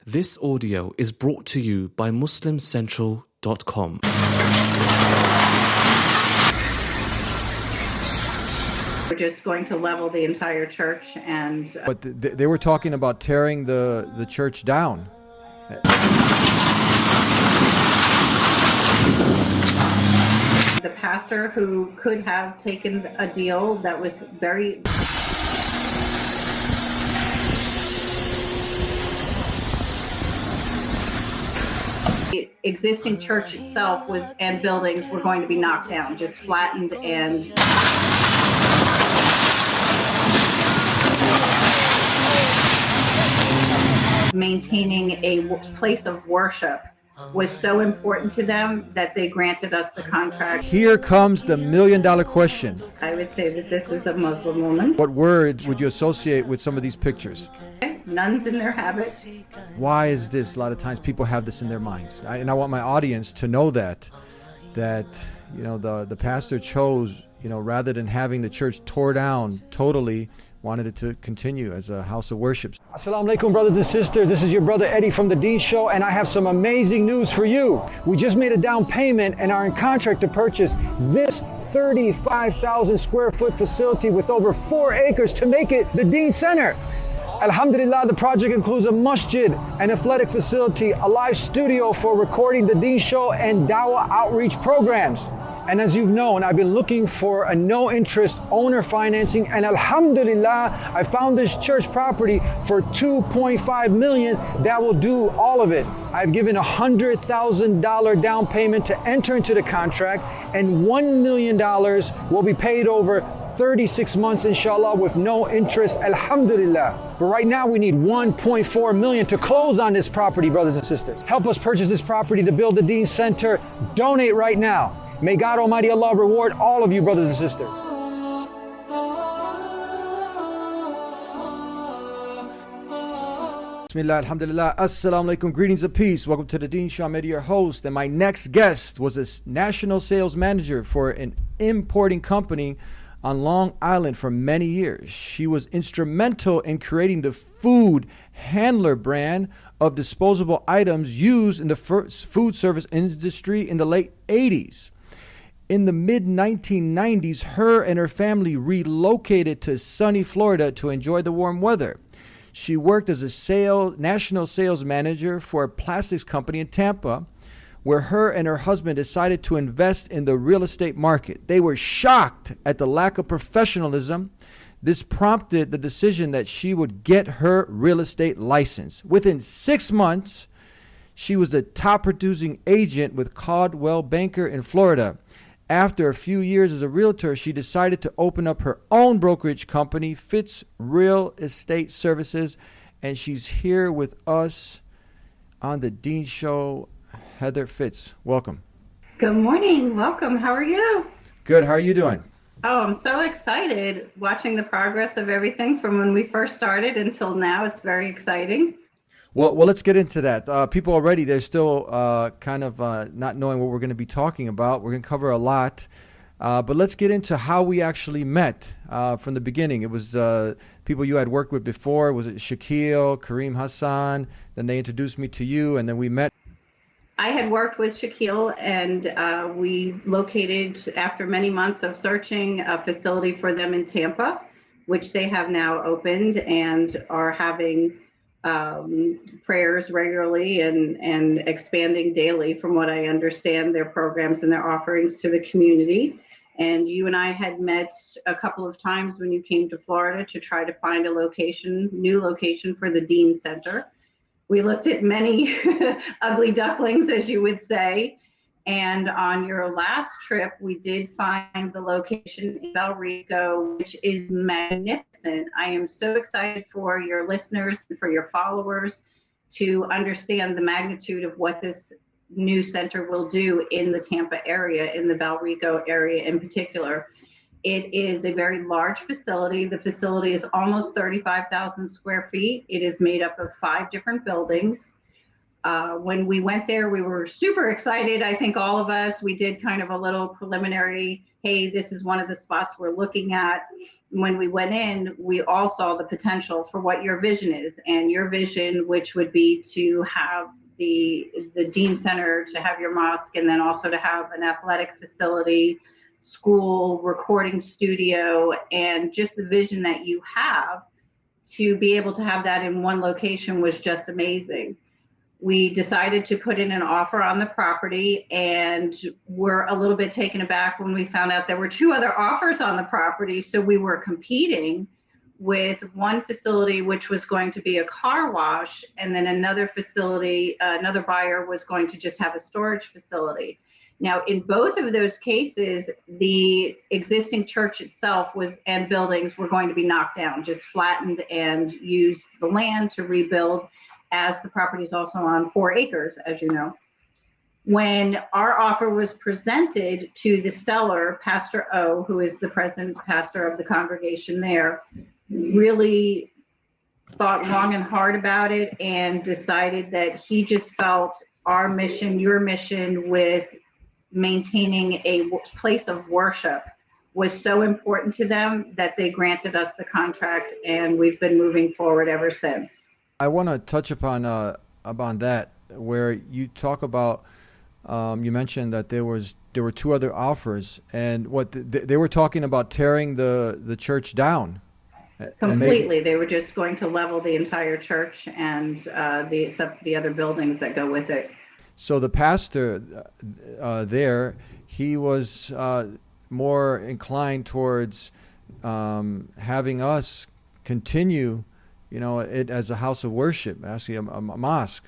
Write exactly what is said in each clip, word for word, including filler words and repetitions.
This audio is brought to you by Muslim Central dot com. We're just going to level the entire church and... Uh, but th- they were talking about tearing the, the church down. The pastor who could have taken a deal that was very... The existing church itself was and buildings were going to be knocked down, just flattened and... Maintaining a w- place of worship was so important to them that they granted us the contract. Here comes the million dollar question. I would say that this is a Muslim woman. What words would you associate with some of these pictures? Nuns in their habit. Why is this? A lot of times people have this in their minds. I, and I want my audience to know that, that, you know, the, the pastor chose, you know, rather than having the church tore down totally, wanted it to continue as a house of worship. Assalamu alaikum, brothers and sisters. This is your brother Eddie from The Dean Show, and I have some amazing news for you. We just made a down payment and are in contract to purchase this thirty-five thousand square foot facility with over four acres to make it the Dean Center. Alhamdulillah, the project includes a masjid, an athletic facility, a live studio for recording The Dean Show, and Dawah outreach programs. And as you've known, I've been looking for a no-interest owner financing, and alhamdulillah, I found this church property for two point five million dollars that will do all of it. I've given a one hundred thousand dollars down payment to enter into the contract, and one million dollars will be paid over thirty-six months, inshallah, with no interest, alhamdulillah. But right now we need one point four million dollars to close on this property, brothers and sisters. Help us purchase this property to build the Dean Center. Donate right now. May God Almighty Allah reward all of you, brothers and sisters. Bismillah, alhamdulillah, assalamu alaikum, greetings of peace. Welcome to The Dean Show. I'm Eddie, your host, and my next guest was a national sales manager for an importing company on Long Island for many years. She was instrumental in creating the food handler brand of disposable items used in the first food service industry in the late eighties. In the mid nineteen nineties, her and her family relocated to sunny Florida to enjoy the warm weather. She worked as a sale, national sales manager for a plastics company in Tampa, where her and her husband decided to invest in the real estate market. They were shocked at the lack of professionalism. This prompted the decision that she would get her real estate license. Within six months, she was the top producing agent with Coldwell Banker in Florida. After a few years as a realtor, she decided to open up her own brokerage company, Fitz Real Estate Services, and she's here with us on The Dean Show. Heather Fitz, welcome. Good morning. Welcome. How are you? Good. How are you doing? Oh, I'm so excited watching the progress of everything from when we first started until now. It's very exciting. Well, well, let's get into that. Uh, people already, they're still uh, kind of uh, not knowing what we're going to be talking about. We're going to cover a lot. Uh, but let's get into how we actually met uh, from the beginning. It was uh, people you had worked with before. Was it Shaquille, Kareem Hassan? Then they introduced me to you, and then we met. I had worked with Shaquille, and uh, we located, after many months of searching, a facility for them in Tampa, which they have now opened and are having um, prayers regularly and, and expanding daily, from what I understand, their programs and their offerings to the community. And you and I had met a couple of times when you came to Florida to try to find a location, new location for the Dean Center. We looked at many ugly ducklings, as you would say. And on your last trip, we did find the location in Valrico, which is magnificent. I am so excited for your listeners and for your followers to understand the magnitude of what this new center will do in the Tampa area, in the Valrico area in particular. It is a very large facility. The facility is almost thirty-five thousand square feet. It is made up of five different buildings. Uh, when we went there, we were super excited. I think all of us, we did kind of a little preliminary, hey, this is one of the spots we're looking at. When we went in, we all saw the potential for what your vision is, and your vision, which would be to have the the Dean Center, to have your mosque, and then also to have an athletic facility, school, recording studio, and just the vision that you have to be able to have that in one location was just amazing. We decided to put in an offer on the property, and we're a little bit taken aback when we found out there were two other offers on the property. So we were competing with one facility, which was going to be a car wash, and then another facility, uh, another buyer was going to just have a storage facility. Now, in both of those cases, the existing church itself was and buildings were going to be knocked down, just flattened, and use the land to rebuild, as the property is also on four acres, as you know. When our offer was presented to the seller, Pastor O, who is the present pastor of the congregation there, really thought long and hard about it and decided that he just felt our mission, your mission with maintaining a place of worship was so important to them that they granted us the contract, and we've been moving forward ever since. I want to touch upon uh, upon that, where you talk about. Um, you mentioned that there was there were two other offers, and what the, they were talking about tearing the, the church down. Completely, they were just going to level the entire church and uh, the the other buildings that go with it. So the pastor uh, there, he was uh, more inclined towards um, having us continue, you know, it as a house of worship, actually a, a mosque,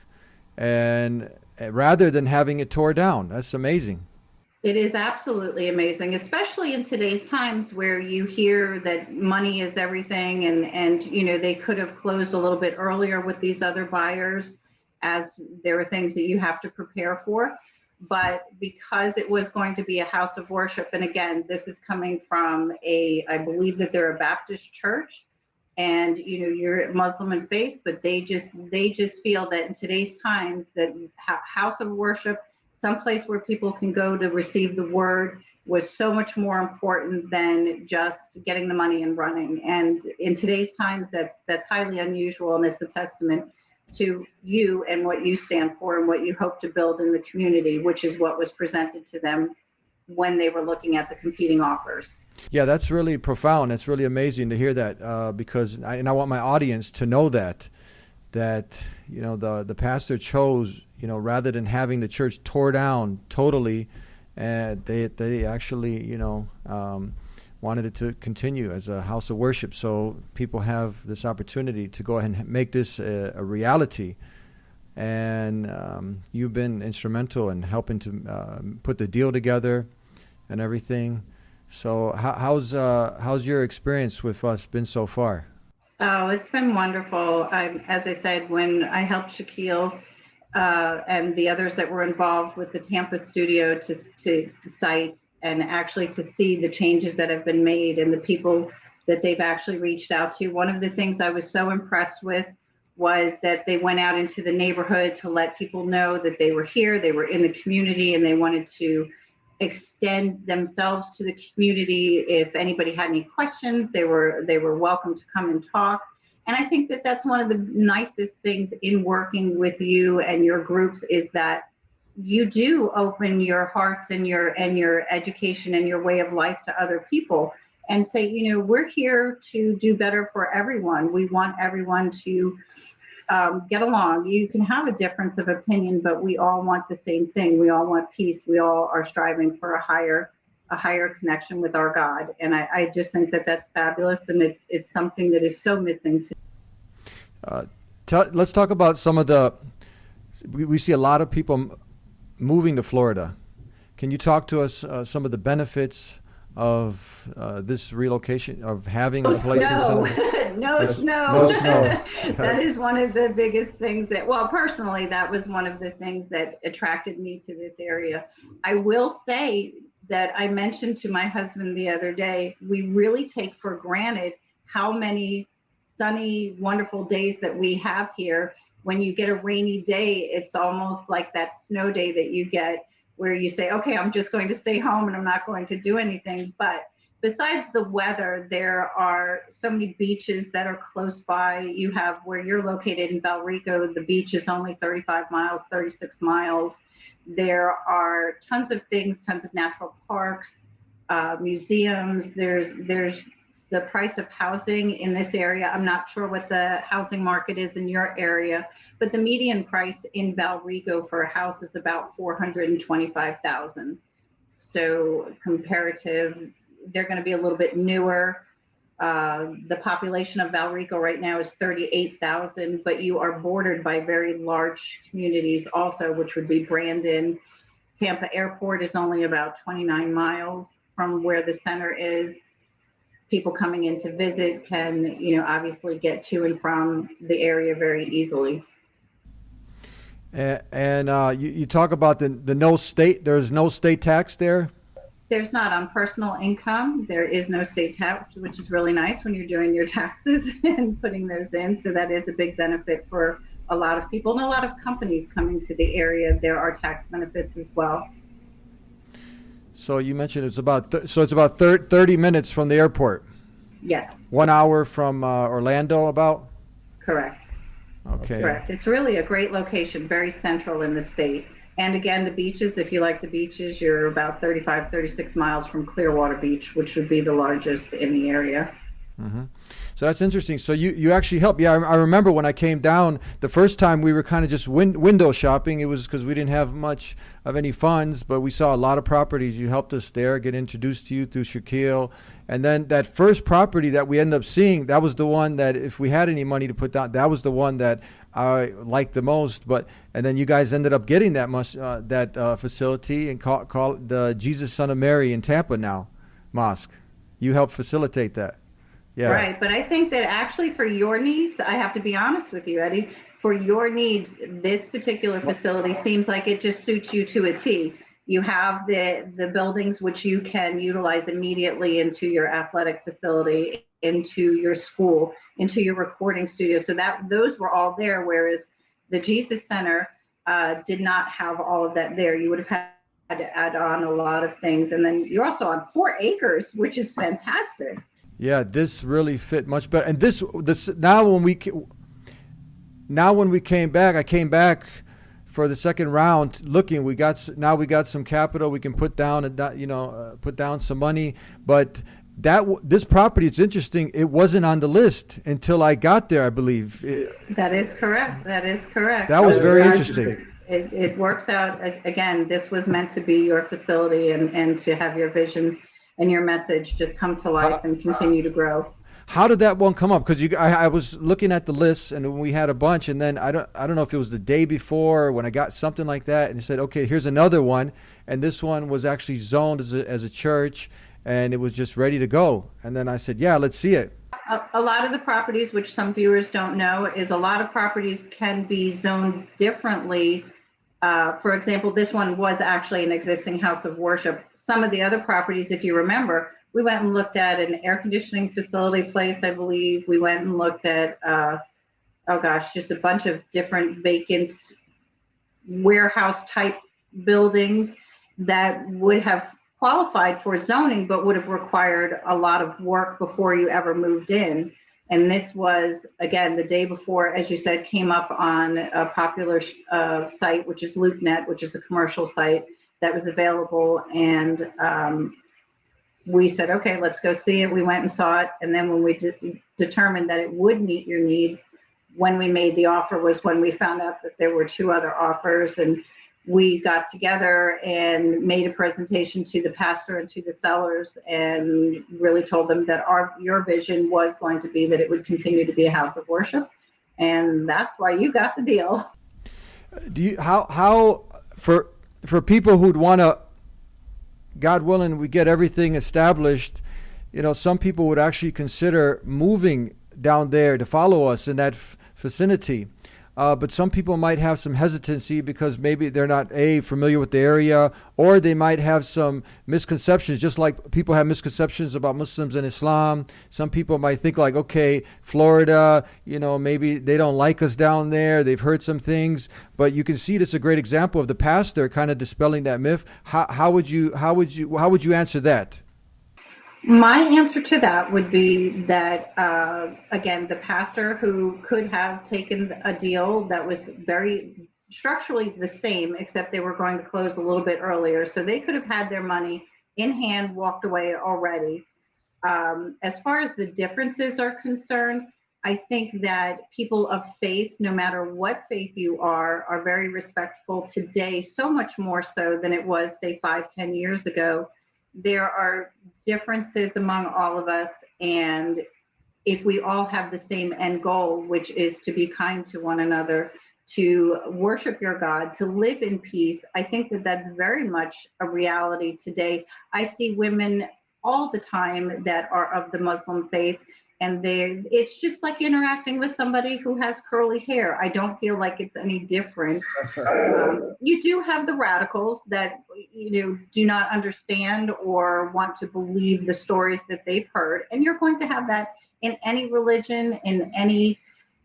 and rather than having it tore down. That's amazing. It is absolutely amazing, especially in today's times where you hear that money is everything, and, and you know, they could have closed a little bit earlier with these other buyers, as there are things that you have to prepare for. But because it was going to be a house of worship, and again, this is coming from a, I believe that they're a Baptist church, and you know, you're Muslim in faith, but they just they just feel that in today's times that house of worship, someplace where people can go to receive the word, was so much more important than just getting the money and running. And in today's times, that's that's highly unusual, and it's a testament to you and what you stand for and what you hope to build in the community, which is what was presented to them when they were looking at the competing offers. Yeah, that's really profound. It's really amazing to hear that, uh, because I, and I want my audience to know that that you know the the pastor chose, you know, rather than having the church tore down totally, and they they actually you know um, wanted it to continue as a house of worship. So people have this opportunity to go ahead and make this a, a reality. And um, you've been instrumental in helping to uh, put the deal together and everything. So how, how's uh, how's your experience with us been so far? Oh, it's been wonderful. I, as I said, when I helped Shaquille uh, and the others that were involved with the Tampa studio to to cite and actually to see the changes that have been made and the people that they've actually reached out to, one of the things I was so impressed with was that they went out into the neighborhood to let people know that they were here, they were in the community, and they wanted to extend themselves to the community. If anybody had any questions, they were they were welcome to come and talk. And I think that that's one of the nicest things in working with you and your groups, is that you do open your hearts and your and your education and your way of life to other people and say, you know, we're here to do better for everyone. We want everyone to um, get along. You can have a difference of opinion, but we all want the same thing. We all want peace. We all are striving for a higher a higher connection with our God. And I, I just think that that's fabulous, and it's it's something that is so missing today. Uh, t- let's talk about some of the, we, we see a lot of people moving to Florida. Can you talk to us uh, some of the benefits of uh, this relocation, of having no a place snow. in no Yes. snow. No snow. That Yes. is one of the biggest things that, well, personally, that was one of the things that attracted me to this area. I will say that I mentioned to my husband the other day, we really take for granted how many sunny, wonderful days that we have here. when you get a rainy day, it's almost like that snow day that you get where you say, okay, I'm just going to stay home and I'm not going to do anything. But besides the weather, there are so many beaches that are close by. You have where you're located in Valrico, the beach is only thirty-five miles, thirty-six miles. There are tons of things, tons of natural parks, uh, museums. There's there's the price of housing in this area. I'm not sure what the housing market is in your area, but the median price in Valrico for a house is about four hundred twenty-five thousand dollars. So comparative, they're going to be a little bit newer. Uh, the population of Valrico right now is thirty-eight thousand, but you are bordered by very large communities also, which would be Brandon. Tampa Airport is only about twenty-nine miles from where the center is. People coming in to visit can, you know, obviously get to and from the area very easily. And, and uh, you, you talk about the, the no state, there's no state tax there? There's not on personal income. There is no state tax, which is really nice when you're doing your taxes and putting those in. So that is a big benefit for a lot of people and a lot of companies coming to the area. There are tax benefits as well. So you mentioned it's about th- so it's about thir- thirty minutes from the airport. Yes. One hour from uh, Orlando, about. Correct. Okay. Correct. It's really a great location, very central in the state. And again, the beaches, if you like the beaches, you're about thirty-five, thirty-six miles from Clearwater Beach, which would be the largest in the area. Mm-hmm. So that's interesting. So you, you actually helped. Yeah, I, I remember when I came down the first time, we were kind of just win- window shopping. It was because we didn't have much of any funds, but we saw a lot of properties. You helped us there, get introduced to you through Shaquille. And then that first property that we ended up seeing, that was the one that if we had any money to put down, that was the one that I liked the most. But and then you guys ended up getting that much, uh, that uh, facility and call, call it the Jesus Son of Mary in Tampa now mosque. You helped facilitate that. Yeah. Right. But I think that actually for your needs, I have to be honest with you, Eddie, for your needs, this particular facility seems like it just suits you to a T. You have the, the buildings which you can utilize immediately into your athletic facility, into your school, into your recording studio. So that those were all there, whereas the Jesus Center uh, did not have all of that there. You would have had to add on a lot of things. And then you're also on four acres, which is fantastic. Yeah, this really fit much better. And this, this now when we, now when we came back, I came back for the second round looking. We got now we got some capital. We can put down a, you know, uh, put down some money. But that this property, it's interesting. It wasn't on the list until I got there, I believe. It, that is correct. That is correct. That was so very interesting. interesting. It, it works out again. This was meant to be your facility and and to have your vision and your message just come to life and continue to grow. How did that one come up? Because you, I, I was looking at the list, and we had a bunch, and then I don't, I don't know if it was the day before when I got something like that, and it said, okay, here's another one, and this one was actually zoned as a, as a church, and it was just ready to go. And then I said, yeah, let's see it. A, a lot of the properties, which some viewers don't know, is a lot of properties can be zoned differently. Uh, for example, this one was actually an existing house of worship. Some of the other properties, if you remember, we went and looked at an air conditioning facility place, I believe. We went and looked at, uh, oh gosh, just a bunch of different vacant warehouse type buildings that would have qualified for zoning, but would have required a lot of work before you ever moved in. And this was, again, the day before, as you said, came up on a popular uh, site, which is LoopNet, which is a commercial site that was available. And um, we said, okay, let's go see it. We went and saw it. And then when we de- determined that it would meet your needs, when we made the offer was when we found out that there were two other offers. And we got together and made a presentation to the pastor and to the sellers and really told them that our your vision was going to be that it would continue to be a house of worship. And that's why you got the deal. Do you, how, how, for, for people who'd want to, God willing, we get everything established, you know, some people would actually consider moving down there to follow us in that f- vicinity. Uh, but some people might have some hesitancy because maybe they're not a familiar with the area, or they might have some misconceptions, just like people have misconceptions about Muslims and Islam. Some people might think like, okay, Florida, you know, maybe they don't like us down there. They've heard some things, but you can see this is a great example of the pastor kind of dispelling that myth. How, how would you how would you how would you answer that? My answer to that would be that, uh, again, the pastor who could have taken a deal that was very structurally the same, except they were going to close a little bit earlier. So they could have had their money in hand, walked away already. Um, as far as the differences are concerned, I think that people of faith, no matter what faith you are, are very respectful today, so much more so than it was, say, five, ten years ago. There are differences among all of us, and if we all have the same end goal, which is to be kind to one another, to worship your God, to live in peace, I think that that's very much a reality today. I see women all the time that are of the Muslim faith, and they it's just like interacting with somebody who has curly hair. I don't feel like it's any different. Um, you do have the radicals that, you know, do not understand or want to believe the stories that they've heard, and you're going to have that in any religion, in any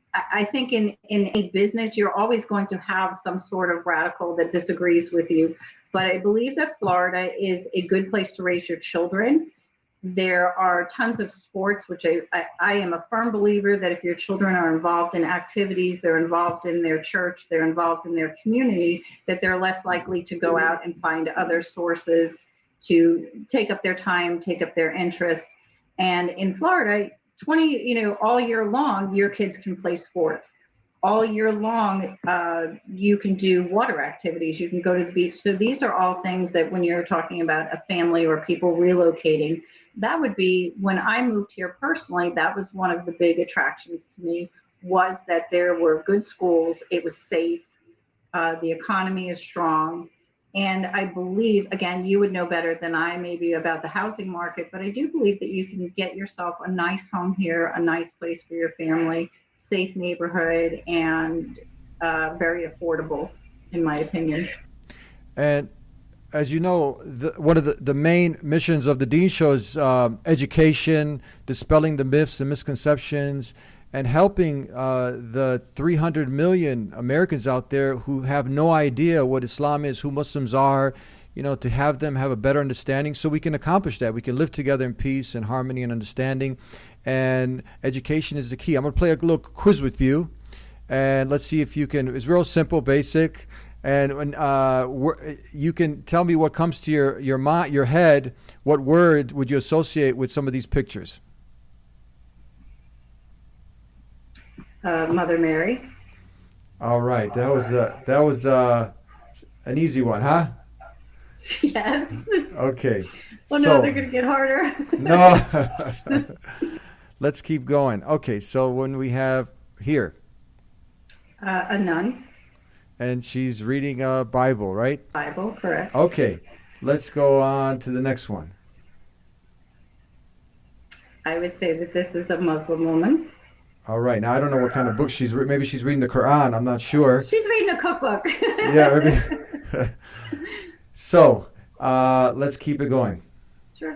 I think in, in a business, you're always going to have some sort of radical that disagrees with you. But I believe that Florida is a good place to raise your children. There are tons of sports, which I, I, I am a firm believer that if your children are involved in activities, they're involved in their church, they're involved in their community, that they're less likely to go out and find other sources to take up their time, take up their interest. And in Florida, twenty, you know, all year long, your kids can play sports. All year long, uh, you can do water activities. You can go to the beach. So these are all things that when you're talking about a family or people relocating, that would be, when I moved here personally, that was one of the big attractions to me, was that there were good schools. It was safe. Uh, the economy is strong. And I believe, again, you would know better than I maybe about the housing market, but I do believe that you can get yourself a nice home here, a nice place for your family, safe neighborhood, and uh, very affordable, in my opinion. And as you know, the, one of the, the main missions of the Dean Show is um, education, dispelling the myths and misconceptions, and helping uh, the three hundred million Americans out there who have no idea what Islam is, who Muslims are, you know, to have them have a better understanding so we can accomplish that. We can live together in peace and harmony and understanding. And education is the key. I'm going to play a little quiz with you, and let's see if you can. It's real simple, basic, and uh, you can tell me what comes to your your mind, your head. What word would you associate with some of these pictures? Uh, Mother Mary. All right, that was uh, that was uh, an easy one, huh? Yes. Okay. Well, so, no, they're going to get harder. No. Let's keep going. Okay, so when we have here. Uh, a nun. And she's reading a Bible, right? Bible, correct. Okay, let's go on to the next one. I would say that this is a Muslim woman. All right. Now, I don't know what kind of book she's reading. Maybe she's reading the Quran. I'm not sure. She's reading a cookbook. Yeah. Maybe. So, uh, let's keep it going. Sure.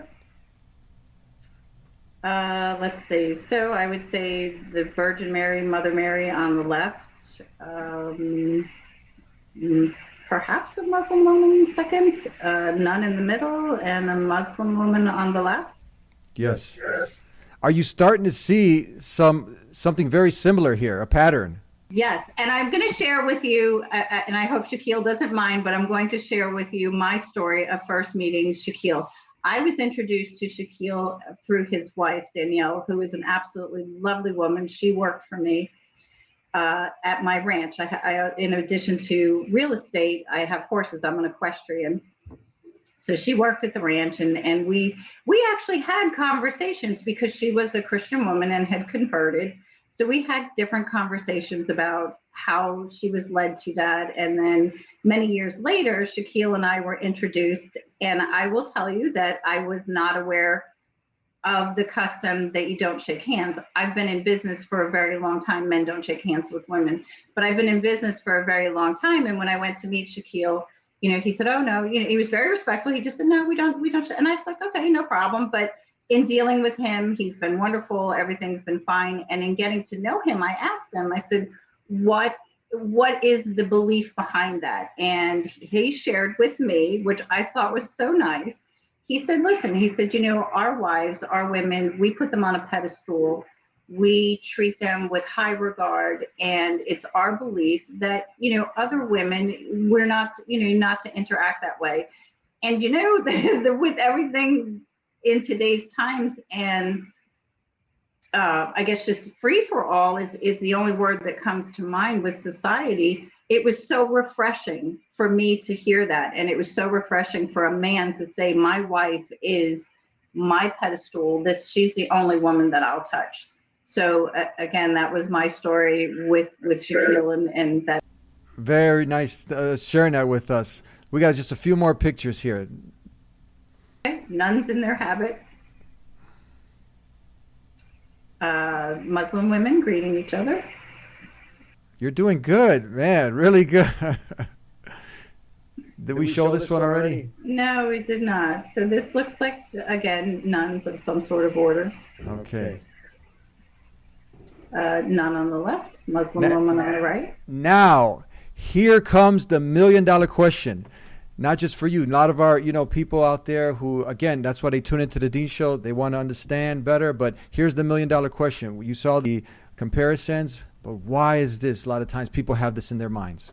Uh, let's see. So I would say the Virgin Mary, Mother Mary on the left. Um, perhaps a Muslim woman second. A nun in the middle, and a Muslim woman on the last. Yes. Yes. Are you starting to see some something very similar here, a pattern? Yes, and I'm going to share with you, uh, and I hope Shaquille doesn't mind, but I'm going to share with you my story of first meeting Shaquille. I was introduced to Shaquille through his wife, Danielle, who is an absolutely lovely woman. She worked for me uh, at my ranch. I, I, in addition to real estate, I have horses. I'm an equestrian. So she worked at the ranch, and, and we we actually had conversations because she was a Christian woman and had converted. So we had different conversations about how she was led to that. And then many years later, Shaquille and I were introduced. And I will tell you that I was not aware of the custom that you don't shake hands. I've been in business for a very long time. Men don't shake hands with women, but I've been in business for a very long time. And when I went to meet Shaquille, you know, he said, "Oh no," you know, he was very respectful. He just said, "No, we don't, we don't." Sh-. And I was like, "Okay, no problem." But in dealing with him, he's been wonderful. Everything's been fine. And in getting to know him, I asked him, I said, "What, what is the belief behind that?" And he shared with me, which I thought was so nice. He said, "Listen," he said, "you know, our wives, our women, we put them on a pedestal. We treat them with high regard, and it's our belief that, you know, other women, we're not, you know, not to interact that way." And, you know, the, the, with everything in today's times, and uh, I guess just free for all is, is the only word that comes to mind with society. It was so refreshing for me to hear that. And it was so refreshing for a man to say, "My wife is my pedestal. This, she's the only woman that I'll touch." So uh, again, that was my story with, with Shaquille, and, and that. Very nice uh, sharing that with us. We got just a few more pictures here. Nuns in their habit. Uh, Muslim women greeting each other. You're doing good, man. Really good. Did, Did we, we show, show this, this one already? already? No, we did not. So this looks like, again, nuns of some sort of order. Okay. Uh, nun on the left, Muslim now, woman on the right. Now, here comes the million dollar question. Not just for you, a lot of our, you know, people out there who, again, that's why they tune into the Dean Show. They want to understand better. But here's the million dollar question. You saw the comparisons, but why is this? A lot of times people have this in their minds.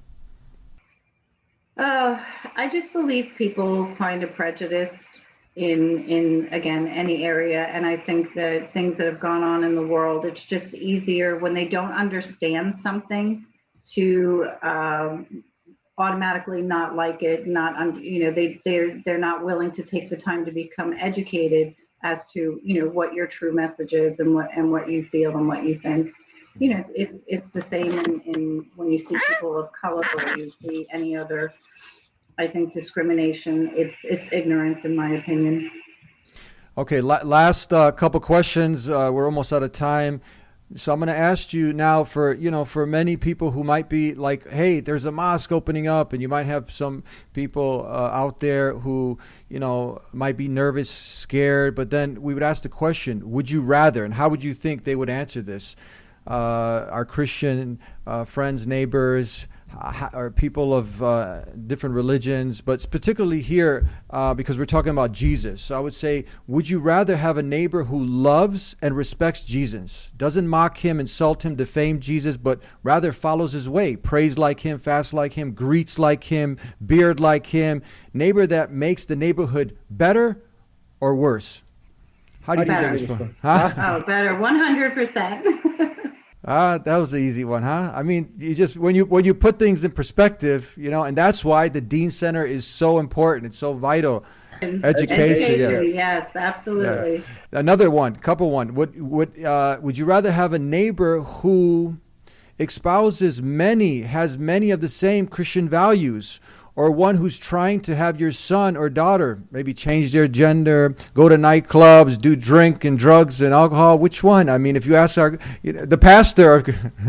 Uh, I just believe people find a prejudice in, in again, any area. And I think that things that have gone on in the world, it's just easier when they don't understand something to um, automatically not like it, not, un, you know, they, they're, they're not willing to take the time to become educated as to, you know, what your true message is and what, and what you feel and what you think. You know, it's, it's the same in, in when you see people of color or you see any other, I think, discrimination. It's, it's ignorance, in my opinion. Okay. La- last uh, couple questions. Uh, we're almost out of time. So I'm going to ask you now for, you know, for many people who might be like, hey, there's a mosque opening up, and you might have some people uh, out there who, you know, might be nervous, scared. But then we would ask the question, would you rather, and how would you think they would answer this? Uh, our Christian uh, friends, neighbors, or people of uh, different religions, but particularly here uh, because we're talking about Jesus. So I would say, would you rather have a neighbor who loves and respects Jesus, doesn't mock him, insult him, defame Jesus, but rather follows his way, prays like him, fasts like him, greets like him, beard like him, neighbor that makes the neighborhood better or worse? How do you better. think that is? Huh? Oh, better, one hundred percent. Ah, that was the easy one, huh? I mean, you just when you when you put things in perspective, you know, and that's why the Dean Center is so important. It's so vital. Education, Education yeah. Yes, absolutely. Yeah. Another one, couple one. Would would uh, would you rather have a neighbor who espouses many, has many of the same Christian values, or one who's trying to have your son or daughter maybe change their gender, go to nightclubs, do drink and drugs and alcohol? Which one? I mean, if you ask our, you know, the pastor.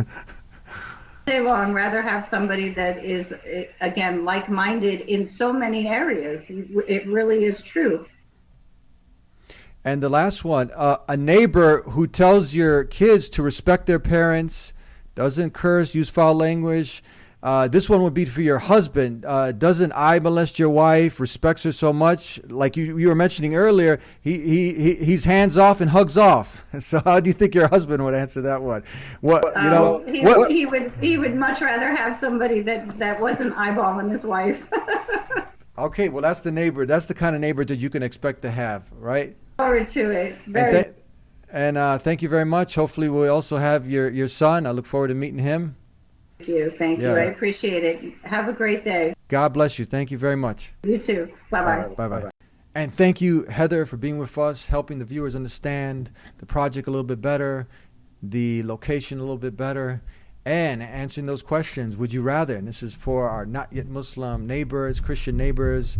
Day long, rather have somebody that is, again, like-minded in so many areas. It really is true. And the last one, uh, a neighbor who tells your kids to respect their parents, doesn't curse, use foul language. Uh, this one would be for your husband. Uh, doesn't eye molest your wife, respects her so much. Like you, you were mentioning earlier, he, he, he he's hands off and hugs off. So how do you think your husband would answer that one? What you know? Um, he, what, he would he would much rather have somebody that, that wasn't eyeballing his wife. Okay, well that's the neighbor. That's the kind of neighbor that you can expect to have, right? Forward to it. Very. And, th- and uh, thank you very much. Hopefully we'll also have your, your son. I look forward to meeting him. Thank you. Thank yeah. you. I appreciate it. Have a great day. God bless you. Thank you very much. You too. Bye-bye. Bye-bye. And thank you, Heather, for being with us, helping the viewers understand the project a little bit better, the location a little bit better, and answering those questions. Would you rather? And this is for our not yet Muslim neighbors, Christian neighbors.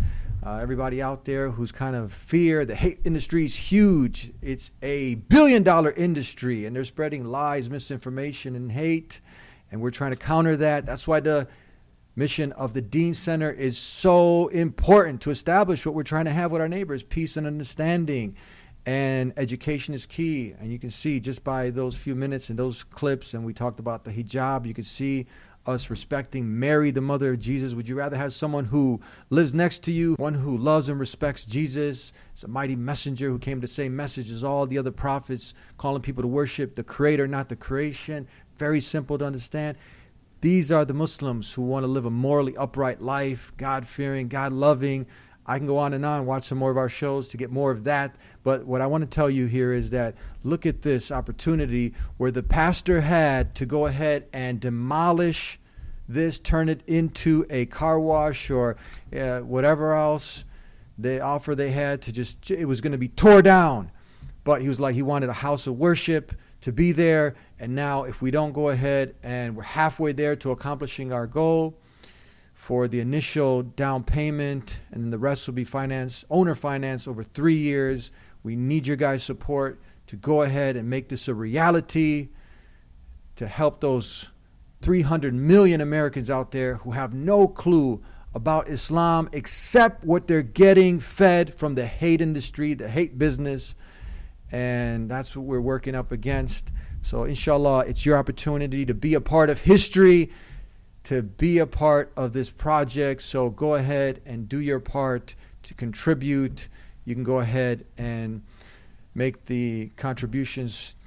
Uh, everybody out there who's kind of fear, the hate industry is huge. It's a billion dollar industry, and they're spreading lies, misinformation, and hate. And we're trying to counter that. That's why the mission of the Dean Center is so important, to establish what we're trying to have with our neighbors: peace and understanding. And education is key. And you can see just by those few minutes and those clips, and we talked about the hijab, you can see us respecting Mary, the mother of Jesus. Would you rather have someone who lives next to you, one who loves and respects Jesus? It's a mighty messenger who came to say message as all the other prophets, calling people to worship the Creator, not the creation. Very simple to understand. These are the Muslims who want to live a morally upright life, God-fearing, God-loving. I can go on and on, watch some more of our shows to get more of that. But what I want to tell you here is that look at this opportunity where the pastor had to go ahead and demolish this, turn it into a car wash or uh, whatever else the offer they had to just, it was going to be tore down. But he was like, he wanted a house of worship to be there. And now if we don't go ahead and we're halfway there to accomplishing our goal, for the initial down payment, and then the rest will be finance, owner finance over three years. We need your guys' support to go ahead and make this a reality, to help those three hundred million Americans out there who have no clue about Islam except what they're getting fed from the hate industry, the hate business. And that's what we're working up against. So inshallah, it's your opportunity to be a part of history, to be a part of this project. So go ahead and do your part to contribute. You can go ahead and make the contributions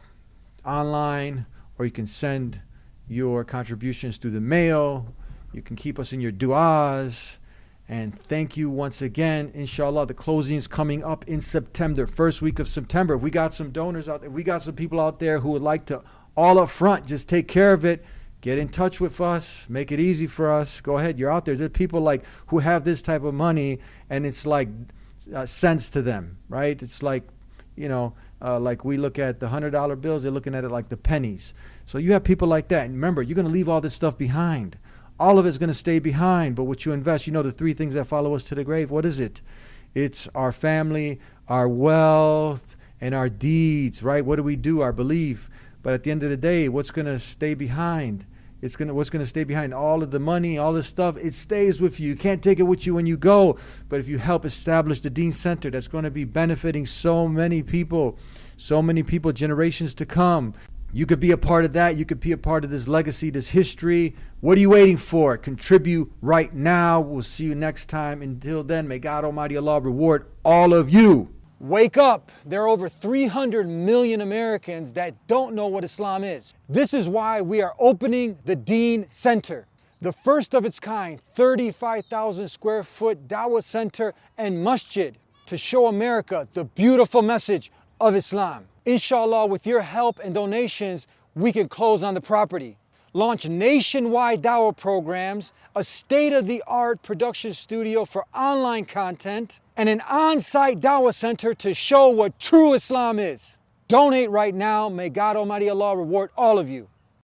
online, or you can send your contributions through the mail. You can keep us in your du'as. And thank you once again. Inshallah, the closing is coming up in September, first week of September. If we got some donors out there, we got some people out there who would like to all up front just take care of it, get in touch with us, make it easy for us. Go ahead, you're out there. There's people like who have this type of money, and it's like uh, cents to them, right? It's like, you know, uh, like we look at the one hundred dollar bills, they're looking at it like the pennies. So you have people like that. And remember, you're going to leave all this stuff behind. All of it's going to stay behind. But what you invest, you know, the three things that follow us to the grave, what is it? It's our family, our wealth, and our deeds, right? What do we do? Our belief. But at the end of the day, what's going to stay behind? It's gonna what's going to stay behind? All of the money, all this stuff, it stays with you. You can't take it with you when you go. But if you help establish the Dean Center, that's going to be benefiting so many people, so many people, generations to come. You could be a part of that. You could be a part of this legacy, this history. What are you waiting for? Contribute right now. We'll see you next time. Until then, may God Almighty Allah reward all of you. Wake up. There are over three hundred million Americans that don't know what Islam is. This is why we are opening the Dean Center, the first of its kind, thirty-five thousand square foot Dawah Center and Masjid, to show America the beautiful message of Islam. Inshallah, with your help and donations, we can close on the property, launch nationwide Dawah programs, a state-of-the-art production studio for online content, and an on-site Dawah Center to show what true Islam is. Donate right now. May God Almighty Allah reward all of you.